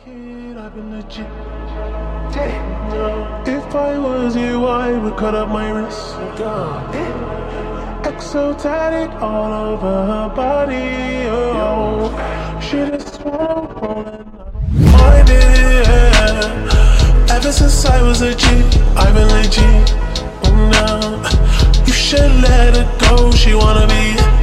kid, I've been legit. If I was you, I would cut up my wrist. Exotic all over her body. Oh, she just wanna roll and I don't mind it. Ever since I was a G, I've been legit. Oh no, you should let her go. She wanna be